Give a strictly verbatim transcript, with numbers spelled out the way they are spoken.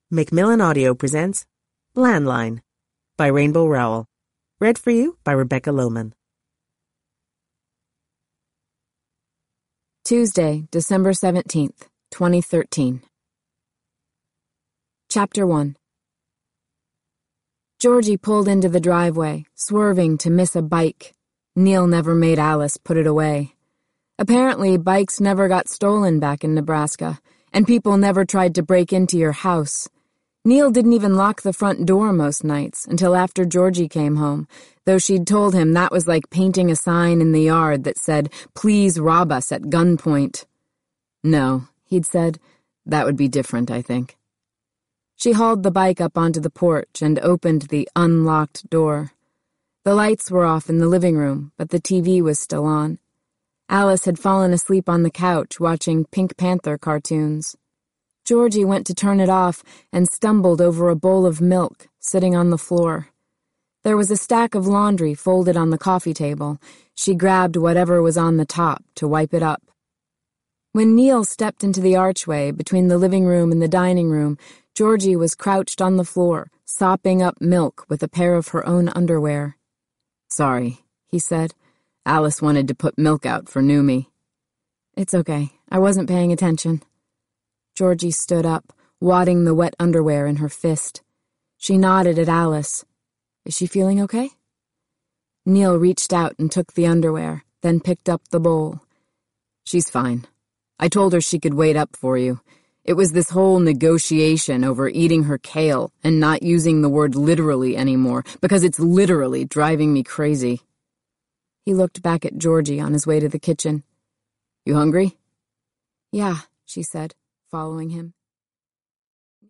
Macmillan Audio presents Landline by Rainbow Rowell. Read for you by Rebecca Lohman. Tuesday, December seventeenth, twenty thirteen. Chapter one. Georgie pulled into the driveway, swerving to miss a bike. Neil never made Alice put it away. Apparently, bikes never got stolen back in Nebraska, and people never tried to break into your house. Neil didn't even lock the front door most nights until after Georgie came home, though she'd told him that was like painting a sign in the yard that said, "Please rob us at gunpoint." No, he'd said, that would be different, I think. She hauled the bike up onto the porch and opened the unlocked door. The lights were off in the living room, but the T V was still on. Alice had fallen asleep on the couch watching Pink Panther cartoons. Georgie went to turn it off and stumbled over a bowl of milk sitting on the floor. There was a stack of laundry folded on the coffee table. She grabbed whatever was on the top to wipe it up. When Neil stepped into the archway between the living room and the dining room, Georgie was crouched on the floor, sopping up milk with a pair of her own underwear. "Sorry," he said. "Alice wanted to put milk out for Noomi." "It's okay. I wasn't paying attention." Georgie stood up, wadding the wet underwear in her fist. She nodded at Alice. "Is she feeling okay?" Neil reached out and took the underwear, then picked up the bowl. "She's fine. I told her she could wait up for you. It was this whole negotiation over eating her kale and not using the word literally anymore, because it's literally driving me crazy." He looked back at Georgie on his way to the kitchen. "You hungry?" "Yeah," she said, following him.